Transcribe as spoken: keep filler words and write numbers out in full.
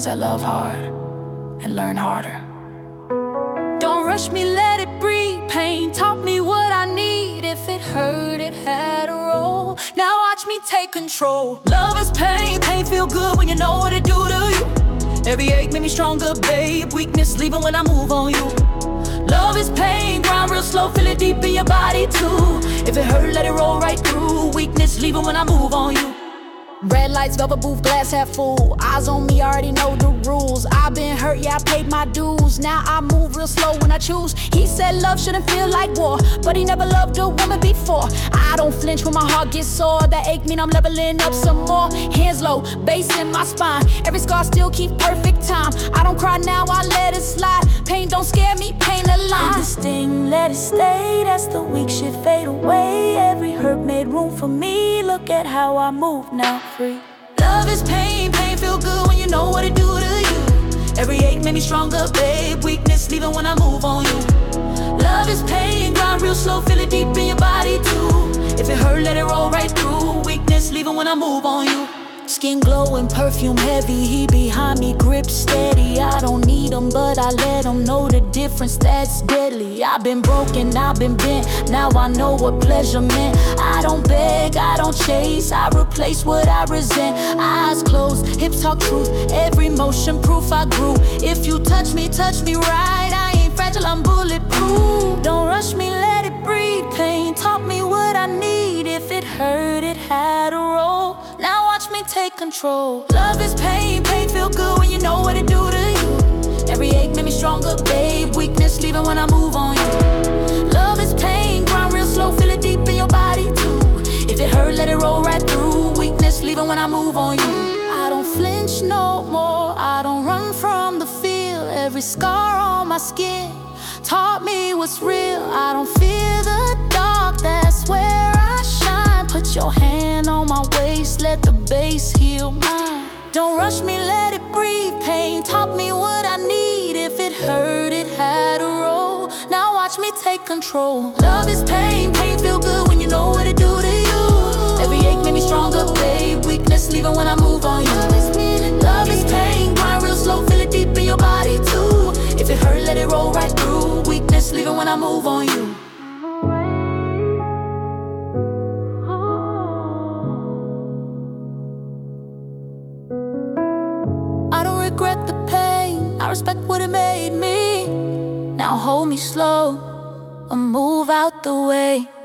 ones that love hard and learn harder. Don't rush me, let it breathe. Pain taught me what I need. If it hurt, it had a role. Now watch me take control. Love is pain, pain feel good when you know what it do to you. Every ache made me stronger, babe. Weakness leaving when I move on you. Love is pain, grind real slow, feel it deep in your body too. If it hurt, let it roll right through. Weakness leaving when I move on you. Red lights, velvet booth, glass half full. Eyes on me, already know the rules. I've been hurt, yeah, I paid my dues. Now I move real slow when I choose. He said love shouldn't feel like war, but he never loved a woman before. I don't flinch when my heart gets sore. That ache mean I'm leveling up some more. Hands low, bass in my spine. Every scar still keep perfect time. I don't cry now, I let it slide. Pain don't scare me, pain a line. The sting, let it stay. That's the weak shit fade away. Every hurt made room for me. Look at how I move now. Free. Love is pain, pain feel good when you know what it do to you. Every ache made me stronger, babe. Weakness leaving when I move on you. Love is pain, grind real slow, feel it deep in your body too. If it hurt, let it roll right through. Weakness leaving when I move on you. Skin glowing, perfume heavy, he behind me, grip steady. I don't need him, but I let him know the difference, that's deadly. I've been broken, I've been bent, now I know what pleasure meant. I don't beg, I don't chase, I replace what I resent. Eyes closed, hips talk truth, every motion proof I grew. If you touch me, touch me right, I ain't fragile, I'm bulletproof. Don't rush me, let it breathe. Pain taught me what I need. If it hurt, it had a role. Now watch me take control. Love is pain, pain feel good when you know what it do to you. Every ache made me stronger, babe. Weakness leaving when I move on you. Love is pain, grind real slow, feel it deep in your body too. If it hurt, let it roll right through. Weakness leaving when I move on you. I don't flinch no more, I don't run from the feel. Every scar on my skin taught me what's real. I don't fear the dark, that's where I shine. Put your hand on my waist, let the bass heal mine. Don't rush me, let it breathe. Pain taught me what I need. If it hurt, it had a role. Now watch me take control. Love is pain, pain feel good when you know what it do to you. Every ache made me stronger, babe. Weakness leaving when I move on you. Love is pain, grind real slow, feel it deep in your body too. If it hurt, let it roll right through. Weakness leaving when I move on you. I don't regret the pain, I respect what it made me. Now hold me slow or move out the way.